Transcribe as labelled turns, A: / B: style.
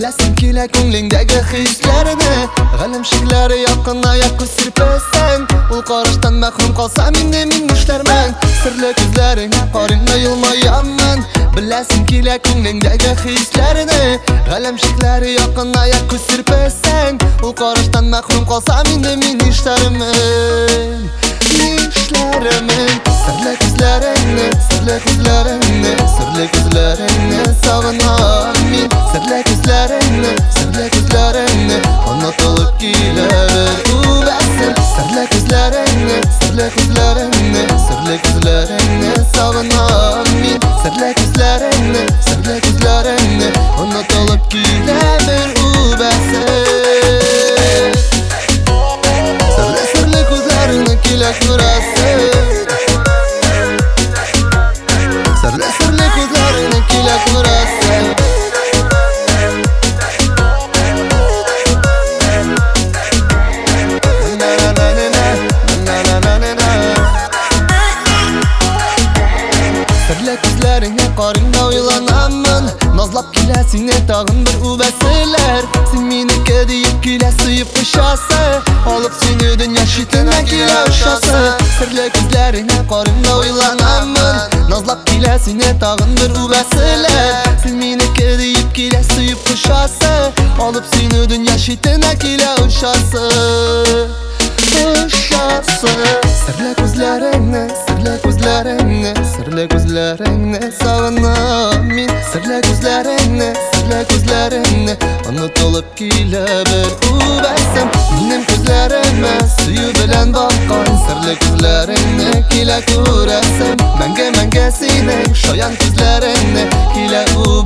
A: Bilesin kile ko'nglingdagi hislarni G'alam shiklari yaqin oyoq sirpasan Ul qarashdan mahrum qolsam endi men mushlarman Sirli ko'zlaringga qaringda yilmayamman Bilesin kile ko'nglingdagi hislarni G'alam shiklari yaqin oyoq sirpasan Ul qarashdan mahrum qolsam endi men ishlariman Sirli ko'zlaringni Sirli ko'zlaringni Sirli ko'zlaringni sog'inam men Sirli ko'zlaringni Sirli ko'zlaringni unutulib kelar u basim Sirli ko'zlaringni Sirli ko'zlaringni Sirli ko'zlaringni sog'inam men Sirli ko'zlaringni Sirli ko'zlaringni unutulib kelar u basim Sirli ko'zlaringni kela ko'rasan Sirli ko'zlaringni kela ko'rasan Sirli ko'zlaringga qaringda o'ylanaman Nozlab kelasingni tag'in bir ubasilar Sen meniki deyib kela suyib qo'shasan Olib seni dunyo shitini kela ushasan Sirli ko'zlaringga qaringda o'ylanaman Nozlab kelasingni tag'in bir ubasilar Sen meniki deyib kela suyib qo'shasan Olib seni dunyo shitini kela ushasan Sirli ko'zlaringni Sirli ko'zlaringni Sirli ko'zlaringni sog'inam men Sirli ko'zlaringni Sirli ko'zlaringni unutulib kelar bir u basim Mening ko'zlarimni suyu bilan boqqan Sirli ko'zlaringni kela ko'rasan Manga sening shoyan ko'zlaringni kela